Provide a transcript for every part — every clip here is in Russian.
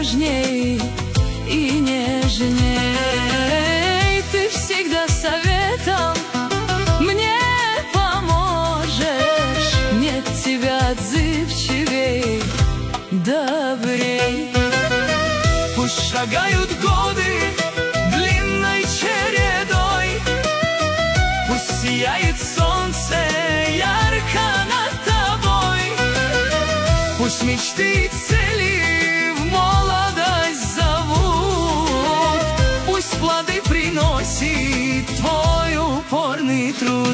нежней и нежней. Ты всегда советом мне поможешь, нет тебя отзывчивей, добрей. Пусть шагают годы длинной чередой, пусть сияет солнце ярко над тобой, пусть мечты и цели в молодость зовут, пусть плоды приносит твой упорный труд.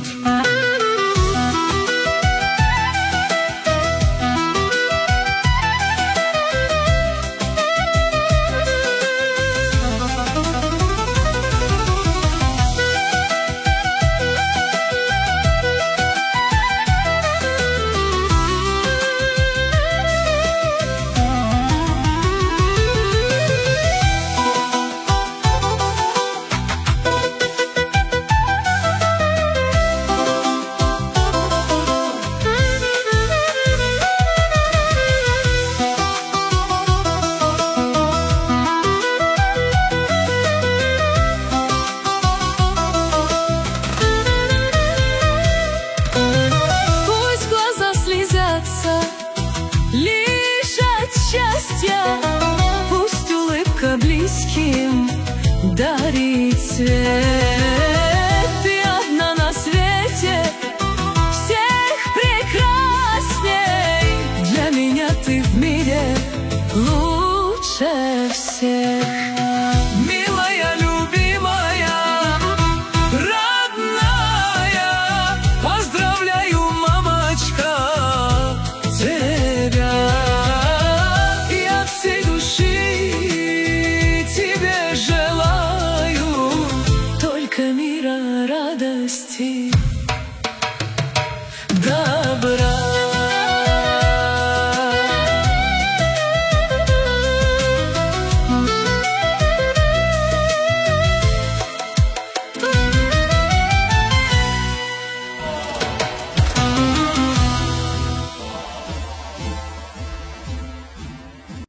Лишь от счастья, пусть улыбка близким дарит свет. Ты одна на свете, всех прекрасней, для меня ты в мире лучше всех. Милая, любимая, родная, поздравляю, мамочка, тебя. Я всей души тебе желаю только мира, радости.